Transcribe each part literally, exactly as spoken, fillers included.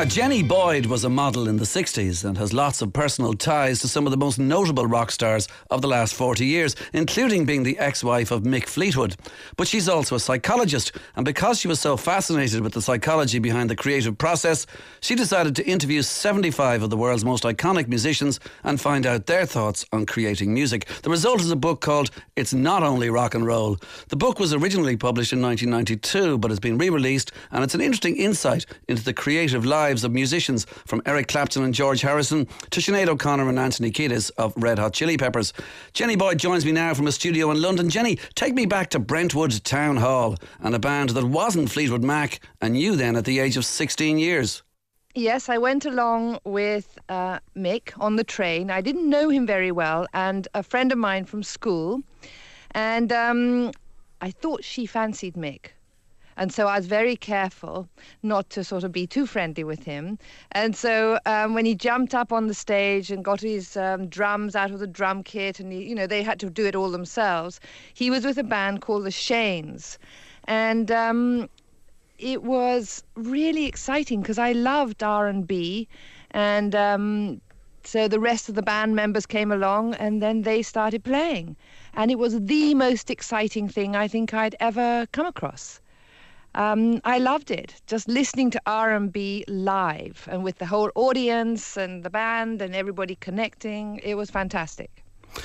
Now, Jenny Boyd was a model in the sixties and has lots of personal ties to some of the most notable rock stars of the last forty years, including being the ex-wife of Mick Fleetwood. But she's also a psychologist, and because she was so fascinated with the psychology behind the creative process, she decided to interview seventy-five of the world's most iconic musicians and find out their thoughts on creating music. The result is a book called It's Not Only Rock and Roll. The book was originally published in nineteen ninety-two, but has been re-released, and it's an interesting insight into the creative lives of musicians, from Eric Clapton and George Harrison to Sinead O'Connor and Anthony Kiedis of Red Hot Chili Peppers. Jenny Boyd joins me now from a studio in London. Jenny, take me back to Brentwood Town Hall and a band that wasn't Fleetwood Mac, and you then at the age of sixteen years. Yes, I went along with uh, Mick on the train. I didn't know him very well, and a friend of mine from school, and um, I thought she fancied Mick. And so I was very careful not to sort of be too friendly with him. And so um, when he jumped up on the stage and got his um, drums out of the drum kit, and he, you know, they had to do it all themselves, he was with a band called the Shanes. And um, it was really exciting because I loved R and B. And um, so the rest of the band members came along, and then they started playing. And it was the most exciting thing I think I'd ever come across. Um, I loved it, just listening to R and B live and with the whole audience and the band and everybody connecting. It was fantastic.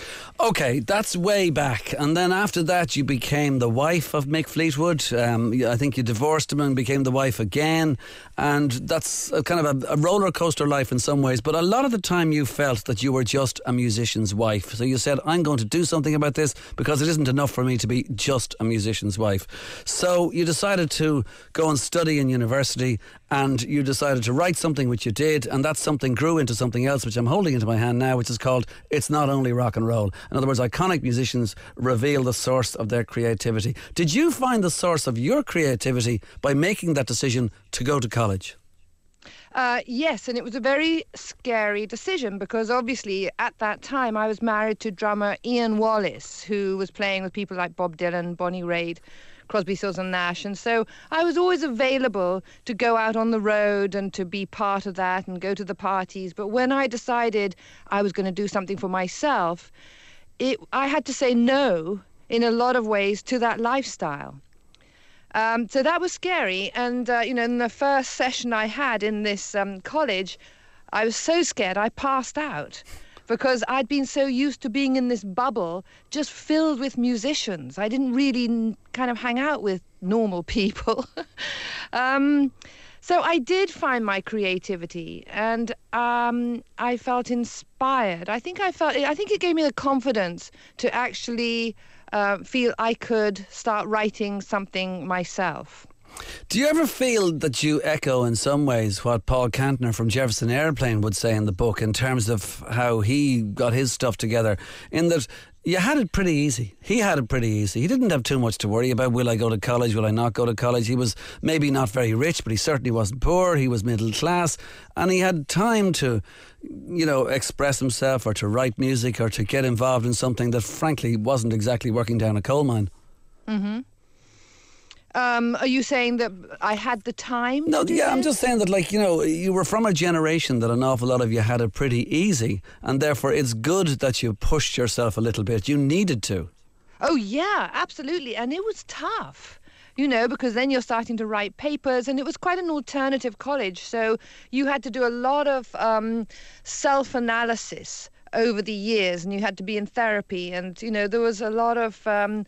OK, that's way back. And then after that you became the wife of Mick Fleetwood. Um, I think you divorced him and became the wife again. And that's a kind of a, a roller coaster life in some ways. But a lot of the time you felt that you were just a musician's wife. So you said, I'm going to do something about this because it isn't enough for me to be just a musician's wife. So you decided to go and study in university, and you decided to write something, which you did. And that something grew into something else, which I'm holding into my hand now, which is called It's Not Only Rock and Roll. In other words, iconic musicians reveal the source of their creativity. Did you find the source of your creativity by making that decision to go to college? Uh, yes, and it was a very scary decision because obviously at that time I was married to drummer Ian Wallace, who was playing with people like Bob Dylan, Bonnie Raitt, Crosby, Stills and Nash. And so I was always available to go out on the road and to be part of that and go to the parties. But when I decided I was going to do something for myself, It, I had to say no in a lot of ways to that lifestyle. Um, so that was scary. And, uh, you know, in the first session I had in this um, college, I was so scared I passed out because I'd been so used to being in this bubble just filled with musicians. I didn't really kind of hang out with normal people. um So I did find my creativity, and um, I felt inspired. I think I felt. I think it gave me the confidence to actually uh, feel I could start writing something myself. Do you ever feel that you echo in some ways what Paul Kantner from Jefferson Airplane would say in the book in terms of how he got his stuff together, in that you had it pretty easy. He had it pretty easy. He didn't have too much to worry about. Will I go to college? Will I not go to college? He was maybe not very rich, but he certainly wasn't poor. He was middle class, and he had time to, you know, express himself or to write music or to get involved in something that frankly wasn't exactly working down a coal mine. Mm-hmm. Um, are you saying that I had the time? No, to do yeah, this? I'm just saying that, like, you know, you were from a generation that an awful lot of you had it pretty easy, and therefore it's good that you pushed yourself a little bit. You needed to. Oh, yeah, absolutely. And it was tough, you know, because then you're starting to write papers, and it was quite an alternative college. So you had to do a lot of um, self-analysis over the years, and you had to be in therapy. And, you know, there was a lot of Um,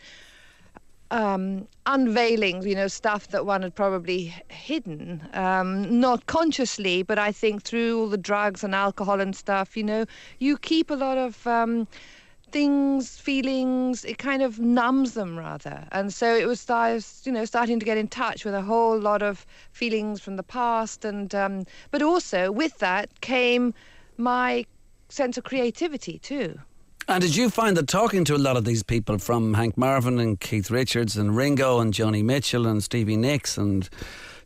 Um, unveiling, you know, stuff that one had probably hidden, um, not consciously, but I think through all the drugs and alcohol and stuff, you know, you keep a lot of um, things, feelings, it kind of numbs them rather. And so it was, I was, you know, starting to get in touch with a whole lot of feelings from the past. And um, but also with that came my sense of creativity too. And did you find that talking to a lot of these people, from Hank Marvin and Keith Richards and Ringo and Joni Mitchell and Stevie Nicks and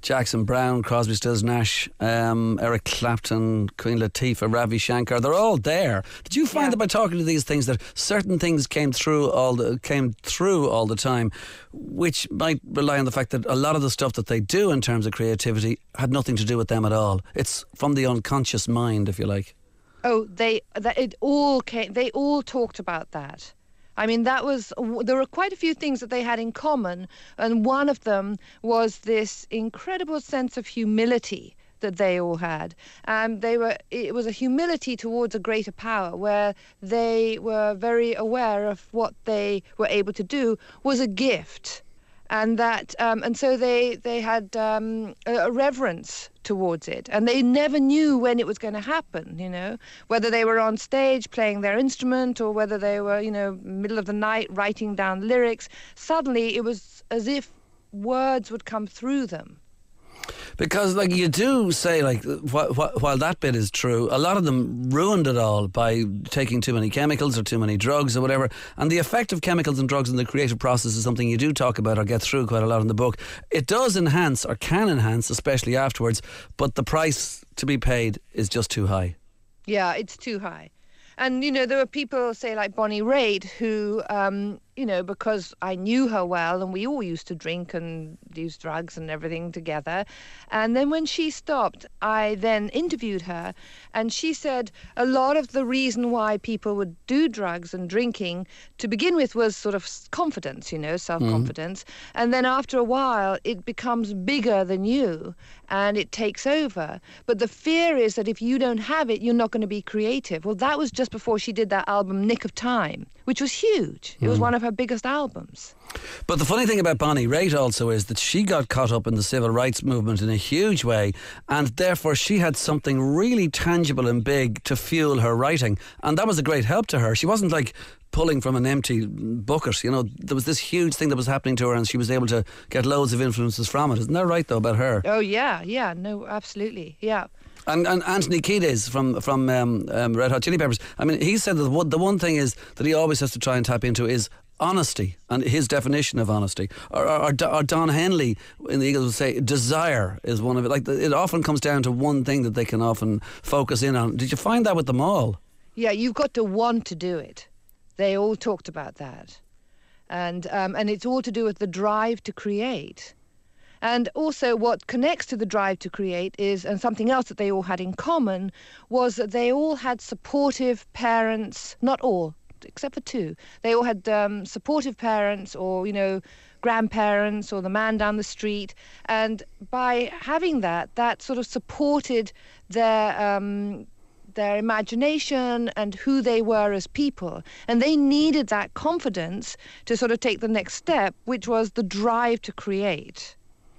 Jackson Browne, Crosby, Stills, Nash, um, Eric Clapton, Queen Latifah, Ravi Shankar. They're all there. Did you find Yeah. that by talking to these things that certain things came through all the came through all the time, which might rely on the fact that a lot of the stuff that they do in terms of creativity had nothing to do with them at all? It's from the unconscious mind, if you like. Oh, they that it all came. They all talked about that. I mean, that was there were quite a few things that they had in common, and one of them was this incredible sense of humility that they all had. Um, they were it was a humility towards a greater power, where they were very aware of what they were able to do was a gift, and that um, and so they they had um, a, a reverence towards it, and they never knew when it was going to happen, you know, whether they were on stage playing their instrument or whether they were, you know, middle of the night writing down lyrics. Suddenly it was as if words would come through them. Because, like, you do say, like, wh- wh- while that bit is true, a lot of them ruined it all by taking too many chemicals or too many drugs or whatever. And the effect of chemicals and drugs in the creative process is something you do talk about or get through quite a lot in the book. It does enhance, or can enhance, especially afterwards, but the price to be paid is just too high. Yeah, it's too high. And, you know, there were people, say, like Bonnie Raitt, who, um, you know, because I knew her well, and we all used to drink and use drugs and everything together. And then when she stopped, I then interviewed her, and she said a lot of the reason why people would do drugs and drinking to begin with was sort of confidence, you know, self-confidence. Mm. And then after a while, it becomes bigger than you, and it takes over. But the fear is that if you don't have it, you're not going to be creative. Well, that was just before she did that album, Nick of Time, which was huge. It was mm. one of her biggest albums. But the funny thing about Bonnie Raitt also is that she got caught up in the civil rights movement in a huge way, and therefore she had something really tangible and big to fuel her writing, and that was a great help to her. She wasn't like pulling from an empty bucket, you know. There was this huge thing that was happening to her, and she was able to get loads of influences from it. Isn't that right, though, about her? Oh yeah, yeah, no, absolutely, yeah. And, and Anthony Kiedis from from um, um, Red Hot Chili Peppers, I mean, he said that the one, the one thing is that he always has to try and tap into is honesty, and his definition of honesty. Or, or, or Don Henley in the Eagles would say desire is one of it. Like, it often comes down to one thing that they can often focus in on. Did you find that with them all? Yeah, you've got to want to do it. They all talked about that. And um, and it's all to do with the drive to create. And also what connects to the drive to create is, and something else that they all had in common, was that they all had supportive parents, not all, except for two. They all had um, supportive parents, or, you know, grandparents, or the man down the street. And by having that, that sort of supported their um, their imagination and who they were as people. And they needed that confidence to sort of take the next step, which was the drive to create.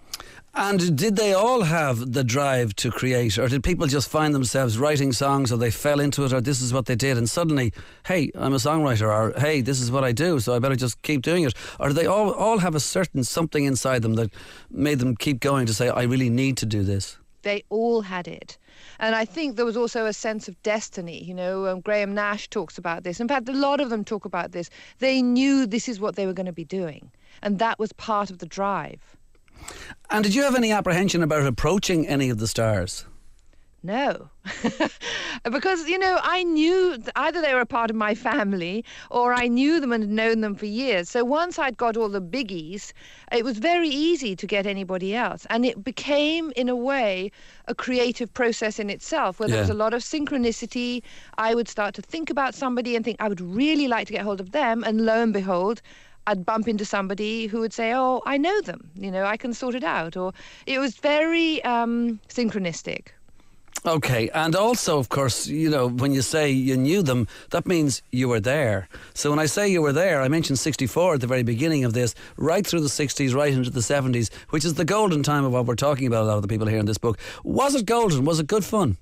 And did they all have the drive to create, or did people just find themselves writing songs, or they fell into it, or this is what they did, and suddenly, hey, I'm a songwriter, or hey, this is what I do, so I better just keep doing it? Or do they all, all have a certain something inside them that made them keep going to say, I really need to do this? They all had it. And I think there was also a sense of destiny. You know, um, Graham Nash talks about this. In fact, a lot of them talk about this. They knew this is what they were going to be doing, and that was part of the drive. And did you have any apprehension about approaching any of the stars? No. Because, you know, I knew either they were a part of my family or I knew them and had known them for years. So once I'd got all the biggies, it was very easy to get anybody else. And it became, in a way, a creative process in itself, where there yeah. was a lot of synchronicity. I would start to think about somebody and think, I would really like to get hold of them. And lo and behold, I'd bump into somebody who would say, oh, I know them, you know, I can sort it out. Or it was very um, synchronistic. Okay, and also, of course, you know, when you say you knew them, that means you were there. So when I say you were there, I mentioned sixty-four at the very beginning of this, right through the sixties, right into the seventies, which is the golden time of what we're talking about, a lot of the people here in this book. Was it golden? Was it good fun?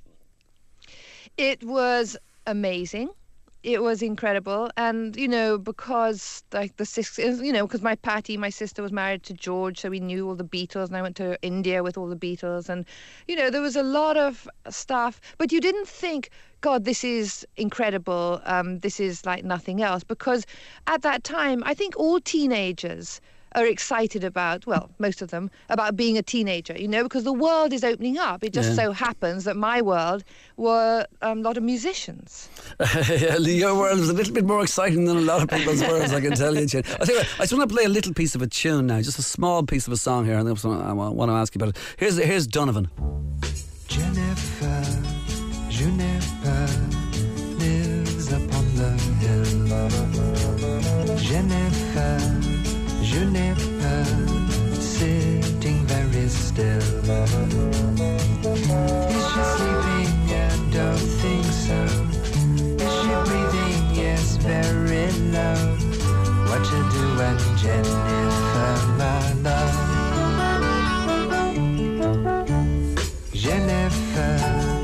It was amazing. It was incredible. And, you know, because like the six, you know, because my Patty, my sister, was married to George, so we knew all the Beatles, and I went to India with all the Beatles. And, you know, there was a lot of stuff, but you didn't think, God, this is incredible. Um, this is like nothing else. Because at that time, I think all teenagers are excited about, well, most of them, about being a teenager, you know, because the world is opening up. It just Yeah. so happens that my world were um, a lot of musicians. Your world is a little bit more exciting than a lot of people's worlds, I can tell you, Jen. I, tell you what, I just want to play a little piece of a tune now, just a small piece of a song here, and that's what I want to ask you about it. Here's, here's Donovan. Jennifer, Juniper lives upon the hill. Jennifer, Juniper, sitting very still. Is she sleeping? I don't think so. Is she breathing? Yes, very low. What to do when Jennifer, my love? Jennifer,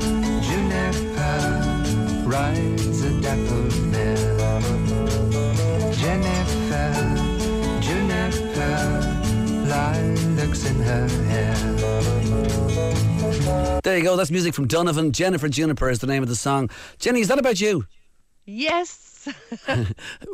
Juniper, rides a dappled mare. Jennifer, Juniper, lilacs in her hair. There you go, that's music from Donovan. Jennifer Juniper is the name of the song. Jenny, is that about you? Yes. Uh,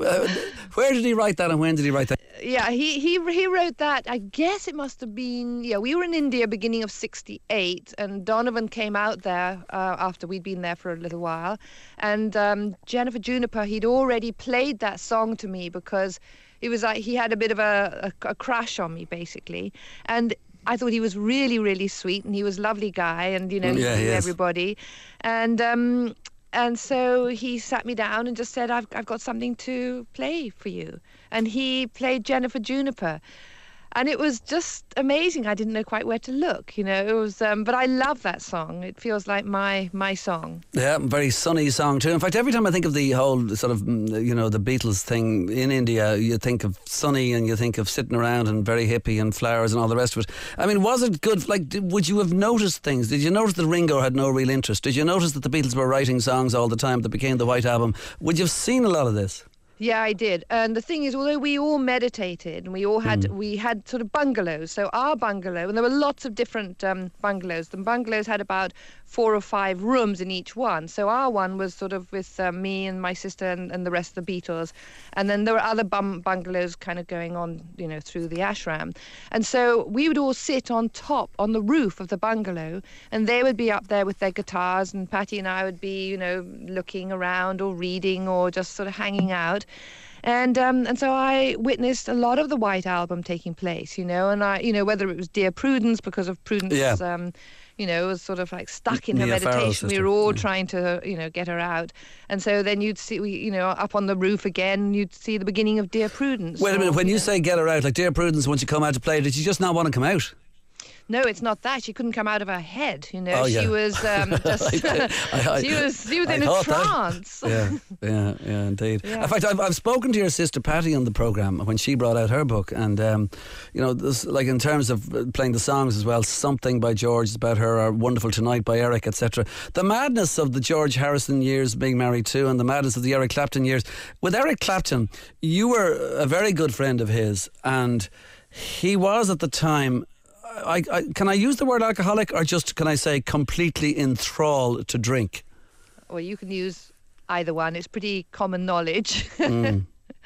Where did he write that and when did he write that? Yeah, he, he he wrote that. I guess it must have been, yeah, we were in India beginning of sixty-eight, and Donovan came out there uh, after we'd been there for a little while. And um, Jennifer Juniper, he'd already played that song to me because it was like he had a bit of a, a, a crush on me, basically. And I thought he was really, really sweet, and he was a lovely guy, and, you know, he Yeah, he knew is. everybody. And... Um, And so he sat me down and just said, I've, I've got something to play for you. And he played Jennifer Juniper. And it was just amazing. I didn't know quite where to look, you know. It was, um, but I love that song. It feels like my my song. Yeah, very sunny song too. In fact, every time I think of the whole sort of, mm, you know, the Beatles thing in India, you think of sunny and you think of sitting around and very hippie and flowers and all the rest of it. I mean, was it good? Like, did, would you have noticed things? Did you notice that Ringo had no real interest? Did you notice that the Beatles were writing songs all the time that became the White Album? Would you have seen a lot of this? Yeah, I did. And the thing is, although we all meditated and we all had Mm. we had sort of bungalows. So our bungalow, and there were lots of different um, bungalows. The bungalows had about four or five rooms in each one. So our one was sort of with uh, me and my sister and, and the rest of the Beatles. And then there were other bum- bungalows kind of going on, you know, through the ashram. And so we would all sit on top, on the roof of the bungalow, and they would be up there with their guitars, and Patty and I would be, you know, looking around or reading or just sort of hanging out. And um, and so I witnessed a lot of the White Album taking place, you know, and I, you know, whether it was Dear Prudence, because of Prudence, Yeah. um, you know, was sort of like stuck in her Mia Farrow's meditation. We sister, were all yeah. trying to, you know, get her out. And so then you'd see, we, you know, up on the roof again, you'd see the beginning of Dear Prudence. Wait a minute, or, when you know. say get her out, like Dear Prudence, once you come out to play, did you just not want to come out? No, it's not that. She couldn't come out of her head, you know. Oh, yeah. She was um, just, I- I- she was, she was I in a thought that. trance. Yeah, yeah, yeah, indeed. Yeah. In fact, I've, I've spoken to your sister Patty on the programme when she brought out her book, and um, you know, this, like in terms of uh, playing the songs as well, Something by George is about her, or Wonderful Tonight by Eric, et cetera. The madness of the George Harrison years being married to, and the madness of the Eric Clapton years. With Eric Clapton, you were a very good friend of his, and he was at the time. I, I, can I use the word alcoholic, or just can I say completely enthralled to drink? Well, you can use either one. It's pretty common knowledge. Mm.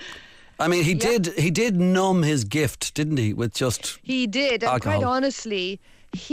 I mean, he Yeah. did he did numb his gift, didn't he? With just He did, and Alcohol. quite honestly,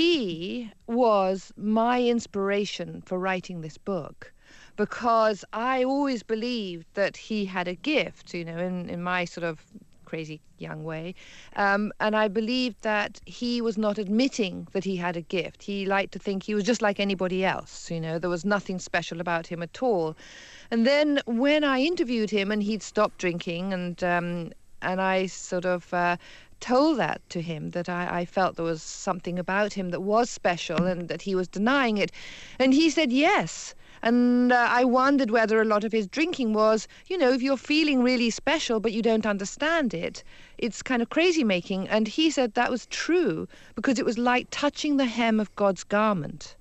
he was my inspiration for writing this book, because I always believed that he had a gift, you know, in, in my sort of crazy young way. Um, and I believed that he was not admitting that he had a gift. He liked to think he was just like anybody else, you know, there was nothing special about him at all. And then when I interviewed him and he'd stopped drinking, and um, and I sort of uh, told that to him, that I, I felt there was something about him that was special and that he was denying it. And he said yes. And uh, I wondered whether a lot of his drinking was, you know, if you're feeling really special but you don't understand it, it's kind of crazy making. And he said that was true, because it was like touching the hem of God's garment.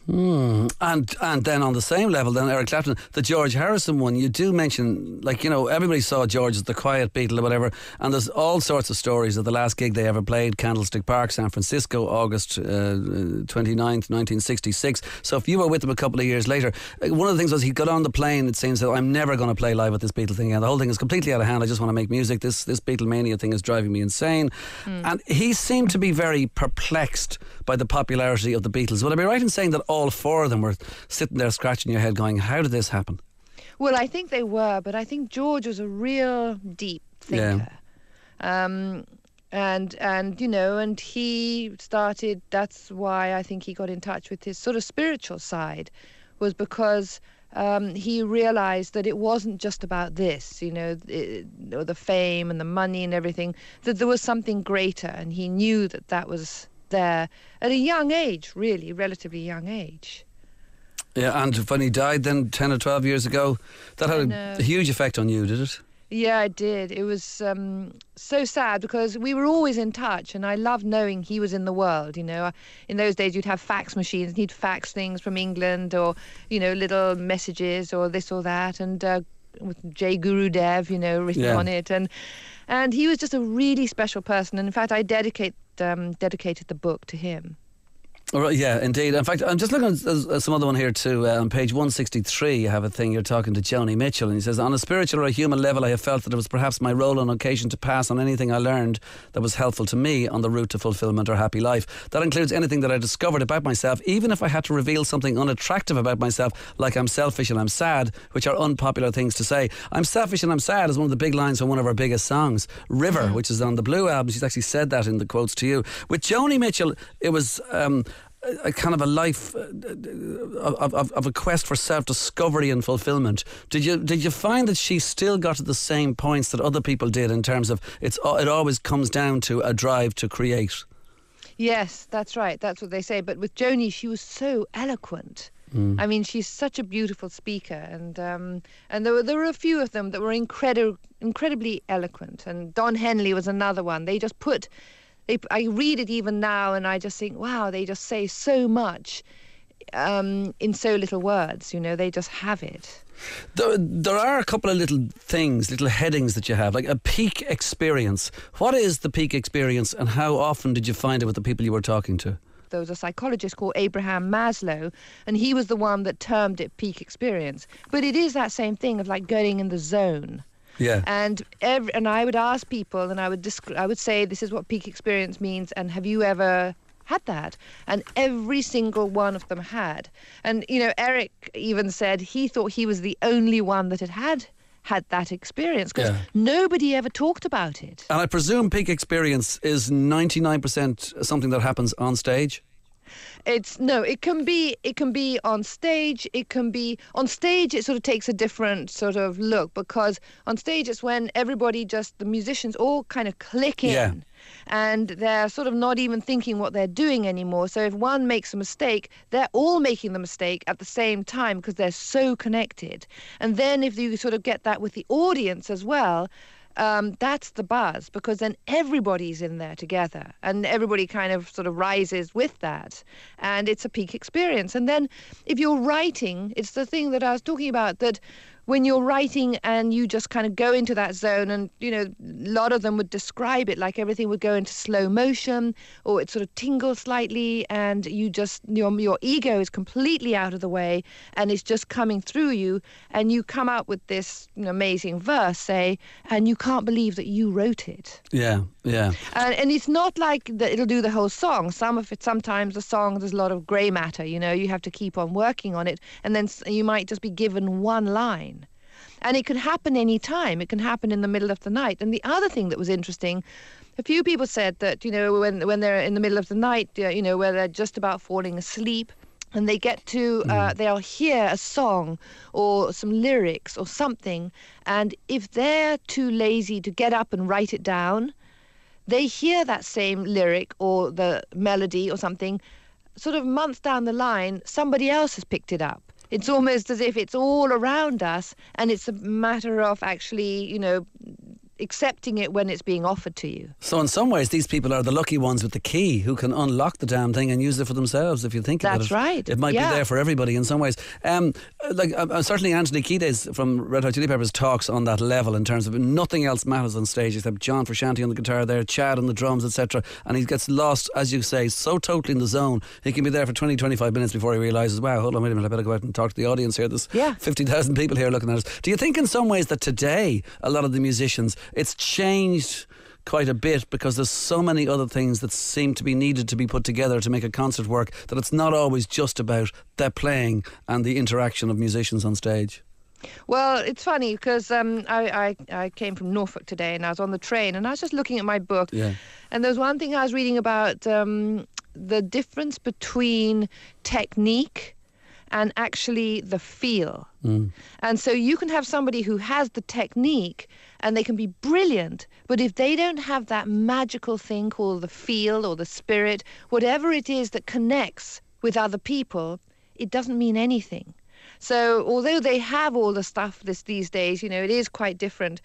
Mm. And and then on the same level, then Eric Clapton, the George Harrison one, you do mention, like, you know, everybody saw George as the quiet Beatle or whatever, and there's all sorts of stories of the last gig they ever played, Candlestick Park, San Francisco, August uh, twenty-ninth, nineteen sixty-six. So if you were with him a couple of years later, one of the things was he got on the plane, it seems, that I'm never going to play live with this Beatle thing again. The whole thing is completely out of hand. I just want to make music. This this Beatlemania thing is driving me insane. Mm. And he seemed to be very perplexed by the popularity of the Beatles. Would I be right in saying that all four of them were sitting there scratching your head going, how did this happen? Well, I think they were, but I think George was a real deep thinker. Yeah. Um, and, and, you know, and he started, that's why I think he got in touch with his sort of spiritual side, was because um, he realized that it wasn't just about this, you know, it, or the fame and the money and everything, that there was something greater, and he knew that that was there at a young age, really, relatively young age. Yeah, and when he died then ten or twelve years ago, that had a, a huge effect on you, did it? Yeah, it did. It was um, so sad because we were always in touch, and I loved knowing he was in the world, you know. In those days you'd have fax machines, and he'd fax things from England, or, you know, little messages or this or that, and uh, with Jay Gurudev, you know, written yeah. on it, and and he was just a really special person, and in fact I dedicate Um, dedicated the book to him. All right, yeah, indeed. In fact, I'm just looking at uh, some other one here too. Uh, on page one sixty-three, you have a thing, you're talking to Joni Mitchell, and he says, on a spiritual or a human level, I have felt that it was perhaps my role on occasion to pass on anything I learned that was helpful to me on the route to fulfilment or happy life. That includes anything that I discovered about myself, even if I had to reveal something unattractive about myself, like I'm selfish and I'm sad, which are unpopular things to say. I'm selfish and I'm sad is one of the big lines from one of our biggest songs, River, mm-hmm. which is on the Blue album. She's actually said that in the quotes to you. With Joni Mitchell, it was Um, a kind of a life of, of, of a quest for self-discovery and fulfillment. Did you did you find that she still got to the same points that other people did in terms of it's it always comes down to a drive to create? Yes, that's right. That's what they say. But with Joni, she was so eloquent. Mm. I mean, she's such a beautiful speaker, and um, and there were there were a few of them that were incredible, incredibly eloquent. And Don Henley was another one. They just put. They, I read it even now, and I just think, wow, they just say so much um, in so little words. You know, they just have it. There, there are a couple of little things, little headings that you have, like a peak experience. What is the peak experience, and how often did you find it with the people you were talking to? There was a psychologist called Abraham Maslow, and he was the one that termed it peak experience. But it is that same thing of like going in the zone. Yeah. And every, and I would ask people, and I would descri- I would say, this is what peak experience means, and have you ever had that? And every single one of them had. And, you know, Eric even said he thought he was the only one that had had, had that experience, because yeah. nobody ever talked about it. And I presume peak experience is ninety-nine percent something that happens on stage? It's no, it can be it can be on stage, it can be on stage it sort of takes a different sort of look, because on stage it's when everybody just the musicians all kind of click in. Yeah. And they're sort of not even thinking what they're doing anymore. So if one makes a mistake, they're all making the mistake at the same time because they're so connected. And then if you sort of get that with the audience as well, Um, that's the buzz, because then everybody's in there together and everybody kind of sort of rises with that, and it's a peak experience. And then if you're writing, it's the thing that I was talking about, that when you're writing and you just kind of go into that zone, and, you know, a lot of them would describe it like everything would go into slow motion, or it sort of tingles slightly, and you just, your, your ego is completely out of the way and it's just coming through you, and you come out with this, you know, amazing verse, say, and you can't believe that you wrote it. Yeah, yeah. And, and it's not like that it'll do the whole song. Some of it, sometimes the song, there's a lot of grey matter, you know, you have to keep on working on it, and then you might just be given one line. And it can happen any time. It can happen in the middle of the night. And the other thing that was interesting, a few people said that, you know, when when they're in the middle of the night, you know, where they're just about falling asleep, and they get to, uh, mm. they'll hear a song or some lyrics or something, and if they're too lazy to get up and write it down, they hear that same lyric or the melody or something, sort of months down the line, somebody else has picked it up. It's almost as if it's all around us, and it's a matter of actually, you know, accepting it when it's being offered to you. So in some ways, these people are the lucky ones with the key who can unlock the damn thing and use it for themselves. If you think about it, That's right. It might Yeah. be there for everybody in some ways. Um, like uh, certainly, Anthony Kiedis from Red Hot Chili Peppers talks on that level in terms of nothing else matters on stage except John Frusciante on the guitar, there, Chad on the drums, et cetera. And he gets lost, as you say, so totally in the zone. He can be there for twenty, twenty-five minutes before he realises, wow, hold on, wait a minute, I better go out and talk to the audience here. There's Yeah. fifty thousand people here looking at us. Do you think in some ways that today a lot of the musicians, it's changed quite a bit because there's so many other things that seem to be needed to be put together to make a concert work, that it's not always just about their playing and the interaction of musicians on stage? Well, it's funny because um, I, I, I came from Norfolk today and I was on the train and I was just looking at my book. Yeah. And there's one thing I was reading about um, the difference between technique and actually the feel. Mm. And so you can have somebody who has the technique and they can be brilliant, but if they don't have that magical thing called the feel or the spirit, whatever it is that connects with other people, it doesn't mean anything. So although they have all the stuff this these days, you know, it is quite different.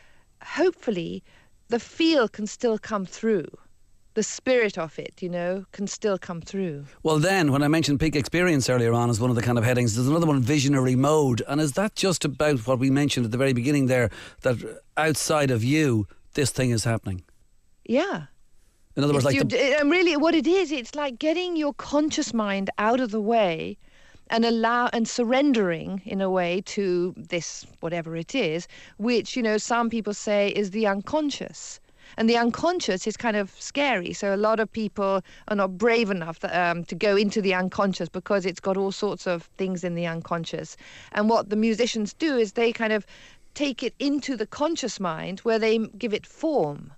Hopefully the feel can still come through. The spirit of it, you know, can still come through. Well then, when I mentioned peak experience earlier on as one of the kind of headings, there's another one, visionary mode. And is that just about what we mentioned at the very beginning there, that outside of you, this thing is happening? Yeah. In other words, It's like you, the, and really what it is, it's like getting your conscious mind out of the way and allow and surrendering in a way to this, whatever it is, which, you know, some people say is the unconscious. And the unconscious is kind of scary. So a lot of people are not brave enough um, to go into the unconscious because it's got all sorts of things in the unconscious. And what the musicians do is they kind of take it into the conscious mind where they give it form.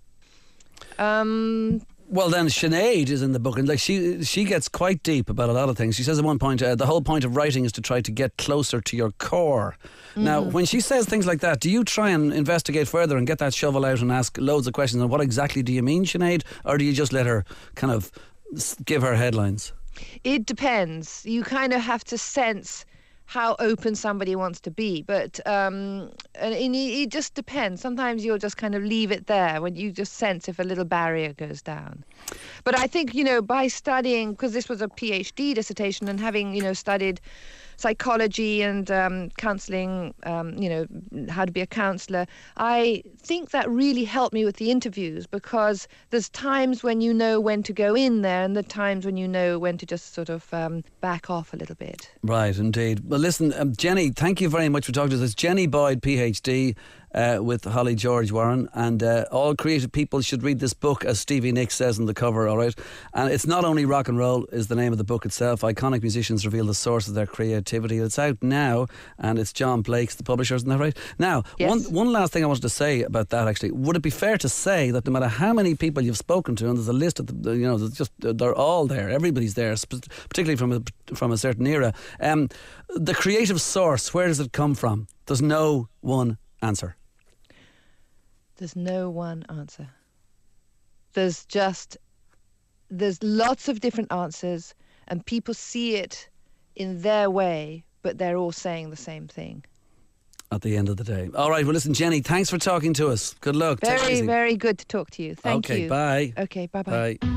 Um, well then, Sinead is in the book, and like she she gets quite deep about a lot of things. She says at one point, uh, the whole point of writing is to try to get closer to your core. Mm-hmm. Now, when she says things like that, do you try and investigate further and get that shovel out and ask loads of questions on what exactly do you mean, Sinead, or do you just let her kind of give her headlines? It depends. You kind of have to sense how open somebody wants to be, but um, and it, it just depends. Sometimes you'll just kind of leave it there when you just sense if a little barrier goes down. But I think, you know, by studying, because this was a PhD dissertation, and having, you know, studied psychology and um, counselling, um, you know, how to be a counsellor, I think that really helped me with the interviews, because there's times when you know when to go in there and the times when you know when to just sort of um, back off a little bit. Right, indeed. Well, listen, um, Jenny, thank you very much for talking to us. It's Jenny Boyd, PhD, uh, with Holly George Warren, and uh, all creative people should read this book, as Stevie Nicks says on the cover, all right? And it's not only rock and roll is the name of the book itself. Iconic musicians reveal the source of their creativity. It's out now, and it's John Blake's, the publisher, isn't that right? Now, yes. one one last thing I wanted to say about that, actually. Would it be fair to say that no matter how many people you've spoken to, and there's a list of the, you know, there's just they're all there, everybody's there, particularly from a, from a certain era, um, the creative source, where does it come from? There's no one answer. There's no one answer. There's just, there's lots of different answers, and people see it in their way, but they're all saying the same thing. At the end of the day. All right, well listen, Jenny, thanks for talking to us. Good luck. Very, very good to talk to you. Thank okay, you. bye. Okay, bye-bye. Bye.